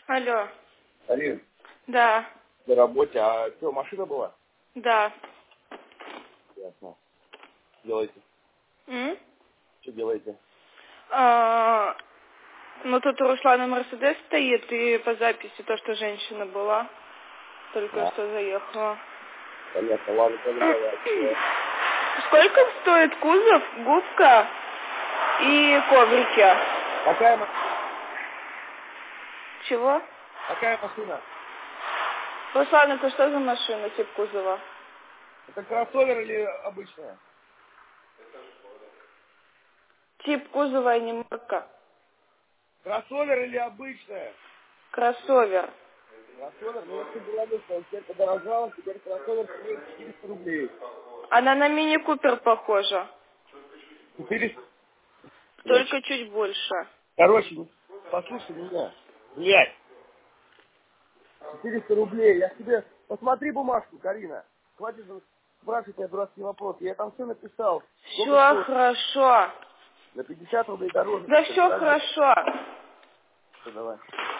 Алло. Алин, Да. на работе. А что, машина была? Да. Ясно. Что делаете? Что делаете? Ну, тут у Руслана Мерседес стоит, и по записи то, что женщина была, только что заехала. Понятно, ладно, давай. Сколько стоит кузов, губка и коврики? Какая машина? Чего? Какая машина? Руслан, это что за машина, тип кузова? Это кроссовер или обычная? Тип кузова, а не марка. Кроссовер или обычная? Кроссовер. Кроссовер, ну я тебе говорю, что он теперь подорожал, теперь кроссовер стоит 400 рублей. Она на мини-купер похожа. 400? Только чуть больше. Короче, послушай меня. Блядь. 400 рублей. Я тебе... Посмотри бумажку, Карина. Хватит спрашивать меня дурацкие вопросы. Я там все написал. Сколько Все стоит? хорошо. На 50 рублей дороже. Да все хорошо. Что, давай.